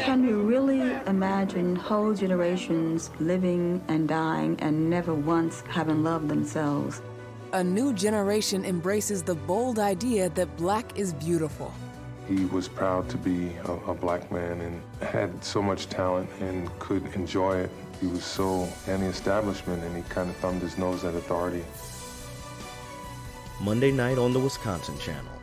Can we really imagine whole generations living and dying and never once having loved themselves? A new generation embraces the bold idea that black is beautiful. He was proud to be a black man and had so much talent and could enjoy it. He was so anti-establishment, and he kind of thumbed his nose at authority. Monday night on the Wisconsin Channel.